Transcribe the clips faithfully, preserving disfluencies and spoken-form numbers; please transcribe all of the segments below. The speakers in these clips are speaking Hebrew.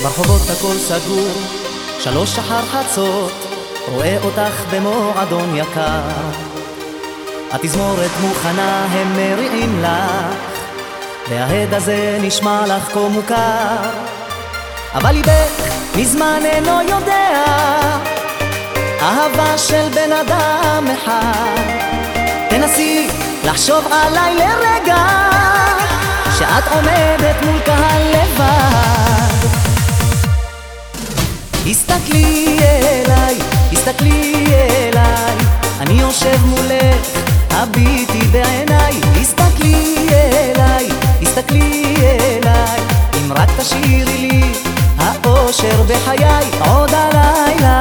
ברחובות הכל סגור, שלוש שחר חצות, רואה אותך במועדון יקר. התזמורת מוכנה, הם מריעים לך, וההד הזה נשמע לך כה מוכר. אבל ליבך מזמן אינו יודע, אהבה של בן אדם אחד. תנסי לחשוב עליי לרגע, שאת עומדת מול קהל לבד. הסתכלי אליי, הסתכלי אליי, אני יושב מולך, הביטי בעיניי. הסתכלי אליי, הסתכלי אליי, אם רק תשאירי לי האושר בחיי עוד הלילה.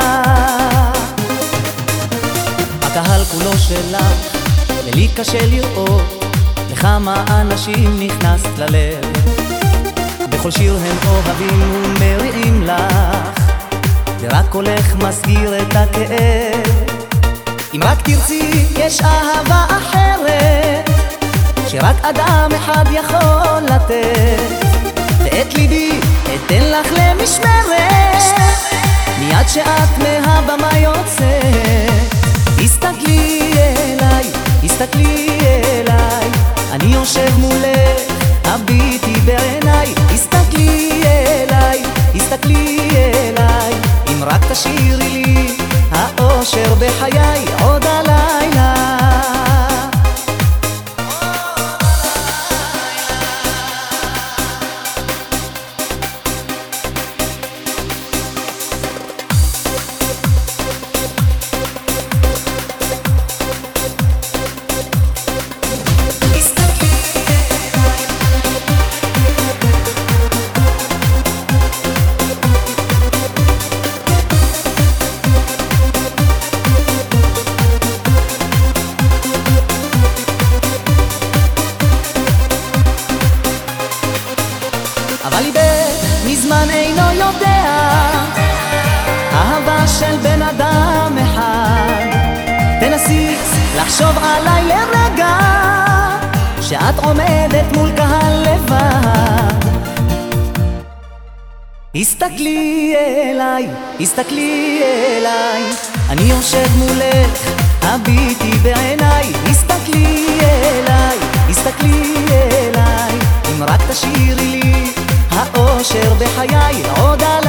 הקהל כולו שלך, ולי קשה לראות לכמה אנשים נכנסת ללב. בכל שיר הם אוהבים ומריעים לך, ורק קולך מסגיר את הכאב. אם רק תרצי יש אהבה אחרת, שרק אדם אחד יכול לתת. ואת ליבי אתן לך למשמרת, מיד שאת מהבמה יוצאת. הסתכלי אליי, הסתכלי אליי, אני יושב מולך, הביטי בעיניי. הסתכלי אליי, הסתכלי אליי, אם רק תשאירי לי האושר בחיי עוד הלילה. אבל ליבך מזמן אינו יודע, אהבה של בן אדם אחד. תנסי לחשוב עליי לרגע, שאת עומדת מול קהל לבד. הסתכלי אליי, הסתכלי אליי, אני יושב מולך, הביטי בעיניי. הסתכלי אליי, הסתכלי אליי, אם רק תשאירי לי האושר בחיי עוד הלילה.